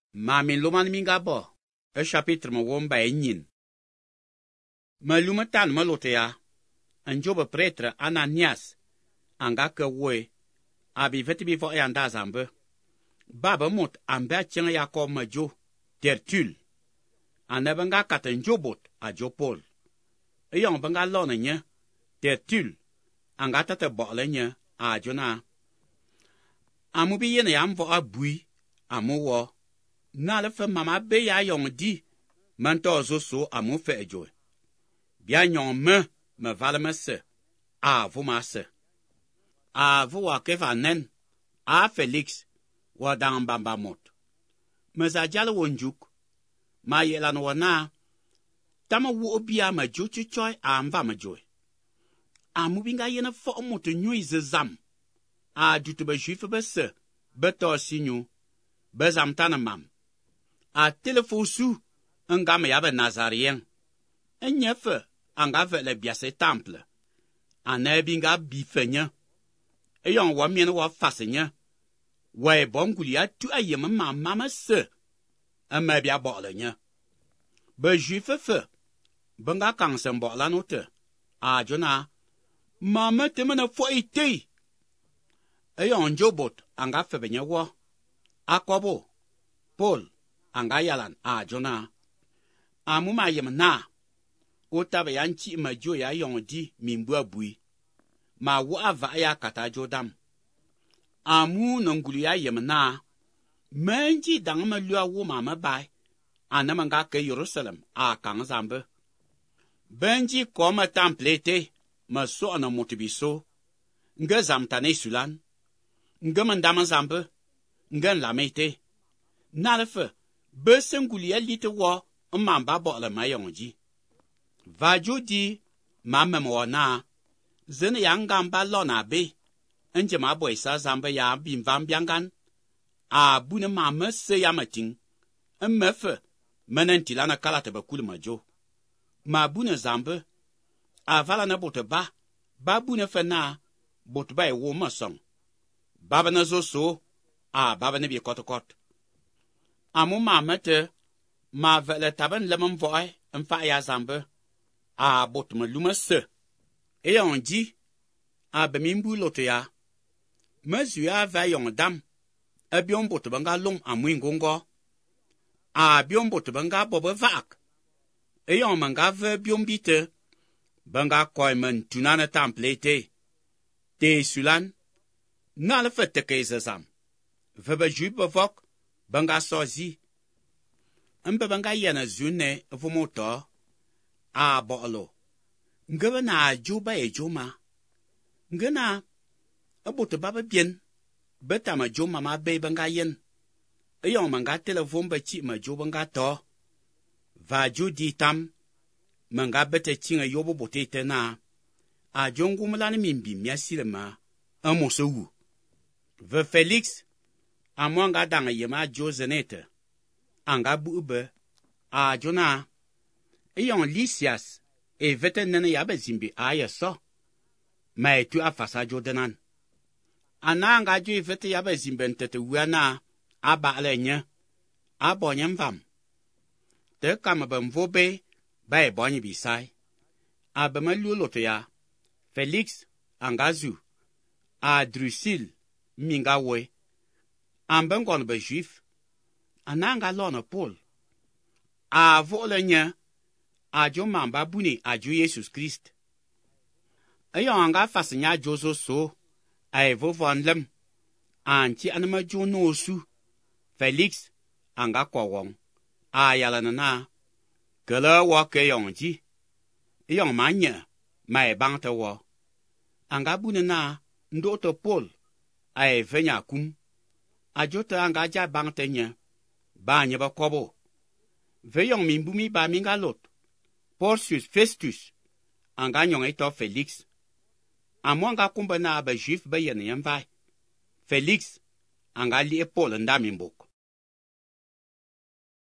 Ma min luman minga bo, chapitre me wom ba nyin. Me lumatan me lotea, en jobe pretre Ananias, anga ke woe, abi vetibi vo yanda zambe. Baba mot ambe cheng Jacob me jo, Tertul. Anebanga katen jobot a jo Paul. Eyong benga lone nye, Tertul, anga tate bole nye a jona. Amubi yene yamvo a bui, amu wo. Na le fe mama be ya yong di, mento zo so amu fe ejoe. Bia nyon me vale me se, a vu ma se. A vu wa keva nen, a Felix, wa dan bamba mot. Me za jale wonjuk, ma yelan wana, tama wu obia ma jo chuchoy a mva ma joe. A mubinga yene fo moto nyui ze zam, a dutu be juife be se, be to sinyu, be zam tana mam. A telefosu, nga me yabe Nazarien. Enyefe, anga vele biase temple. Anebi nga bifenye. Eyon wamien wa fasenye. Wa bonguli ya tu ayeme mama se. Eme bia bole nye. Be juife fe. Benga kansen bola note. A jona. Mama temene fo ite. Eyon jobot, anga febenye wo. Akobo. Paul. Anga yalan a jona. Amuma yem na. Otabe yanchi ma jo ya yong di mimbua bui. Ma wo ava ya kata jodam. Amu nongulu ya yem na. Menji dang ma lua wo mama bai. Anamanga ke Jerusalem a kang zambe. Benji koma templete. Ma so ana motibiso. Nge zamtane sulan. Nge mandama zambe. Nge lamete. Nalefe. Besenguli ya lite wo. Mamba bo le mayonji. Vajo di, mamem wana, zene yang gamba lona be, enje ma boy sa zambe ya bim van biangan, a bune mame se yamating, en mefe, menenti lana kalate bakule majo. Ma bune zambe, a vala na bote ba bune fena, bote ba e wo masong. Baba na zo so, a baba ne bi kotokot. Amu mame te, ma vele taben lemon voy, en fa ya zambe. A bot me lume se. E yon di, a bemimbu lote ya. Mezu ya va yon dam. E bion bot benga long a mwingongo. A bion bot benga bobe vak. E yon menga ve bion bite. Benga koy men tunane templete. Te sulan. Na le fete ke zam. Vebe jube vok. Benga sozi. Mbe benga yene zune vumoto. A bolo. Ngebe na juba e joma. Ngena. Abote baba bien. Beta ma joma ma be benga yen. Eyon manga telefon be chi ma jo benga to. Va jo di tam. Manga bete chinga yobo bote tena. A jongu mulani mimbi miasile ma. Amose wu. Ve Felix. A mwanga danga yema jo zenete. Anga bube. A jona. Eyon Lysias, e vete nene yabe zimbi aye so. Ma etu afasa jodenan. Ananga jo e vete yabe zimbi ntete wana, aba ale nye. Abonye mvam. Te kama bemvobe, ba e bonye bisai. Abema luloto ya. Felix, angazu. A Drusil, minga we. Ambengon be juif. Ananga lona Paul. A vole nye. Ajo mamba buni ajo Jesus Christ. Ayo anga fasenya jozo so. Aevo von lem. Anchi anama jo no su. Felix. Anga kwa wong. Ayala na. Kele wake yongji. Yong manye. Mae bangte wo. Anga buni na. Ndoto Paul. Aevenya kum. Ajo te anga ja bangte nye. Ba nye ba kobo. Veyong mimbumi ba minga lot. Porcius Festus, anga nyong eto Felix. Amwanga kumba na ba juif ba yene yamvai. Felix, anga li Paul nda mimbok.